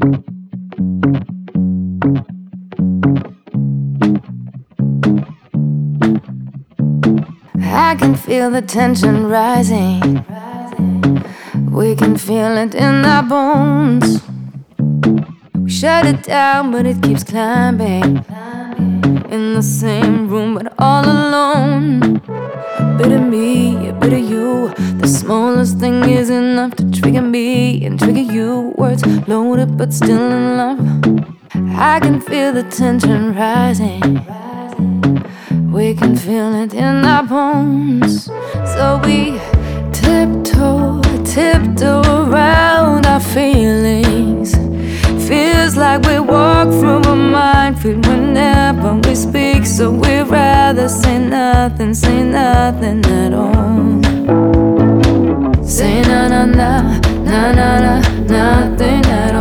I can feel the tension rising. We can feel it in our bones. We shut it down, but it keeps climbing. In the same room, but all alone. A bit of me, a bit of you. The smallest thing is enough to trigger me and trigger you. Words loaded, but still in love. I can feel the tension rising. We can feel it in our bones. So we tiptoe around our feelings. Feels like we walk through a minefield whenever we speak. So we'd rather say nothing at all. Say na na na, na na na, nothing at all.